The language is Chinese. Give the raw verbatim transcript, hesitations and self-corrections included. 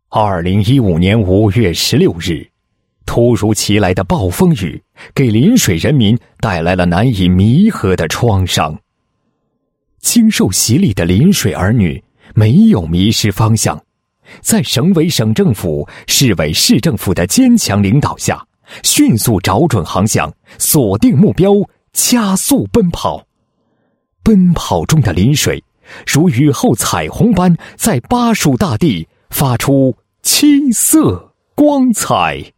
二零一五年五月十六日，突如其来的暴风雨给临水人民带来了难以弥合的创伤。经受洗礼的临水儿女没有迷失方向，在省委省政府、市委市政府的坚强领导下，迅速找准航向，锁定目标，加速奔跑。奔跑中的临水如雨后彩虹般在巴蜀大地发出七色光彩。